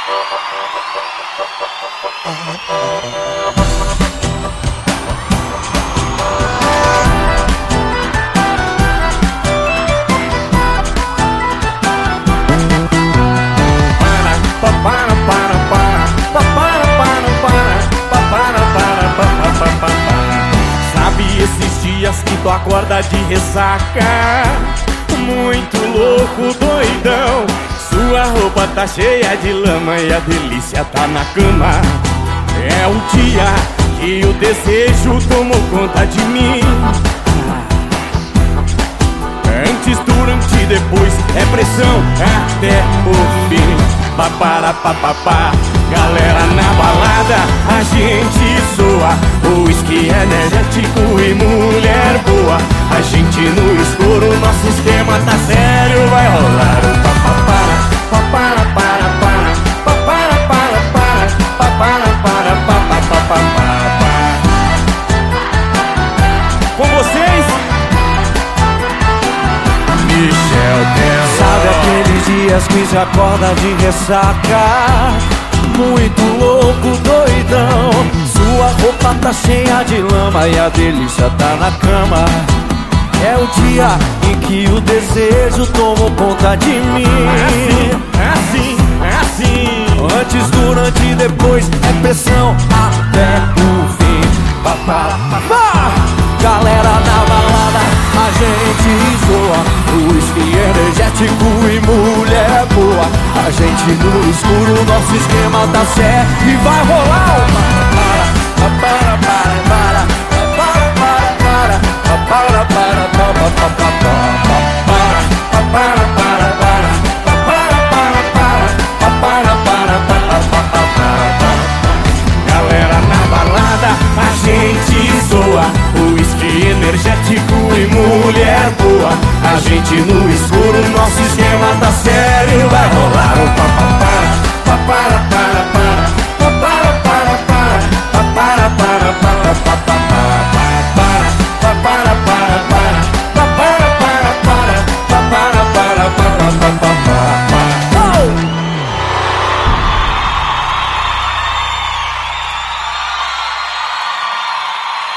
Sabe esses dias que tu acorda de ressaca, muito louco, doidão. Sua roupa tá cheia de lama e a delícia tá na cama. É o dia que o desejo tomou conta de mim. Antes, durante e depois, é pressão até o fim. Papara, papapá, galera na balada, a gente zoa. Uísque energético e mulher boa. A gente no escuro, nosso esquema tá sério. Vai rolar o papapara, papara, para, para, papara, para, para, papara, para, papapá. Com vocês, Michel Teló. Sabe aqueles dias que se acorda de ressaca, muito louco, doidão. Sua roupa tá cheia de lama e a delícia tá na cama. É o dia em que o desejo tomou conta de mim. É assim, é assim. Antes, durante e depois, é pressão até o fim. Papá, papá. Galera na balada, a gente zoa. Uísque energético e mulher boa. A gente no escuro, nosso esquema tá certo. E vai rolar o para, para, para, para, para, para, para, para, galera na balada, a gente zoa. Uísque energético e mulher boa. A gente no escuro, nosso esquema tá sério.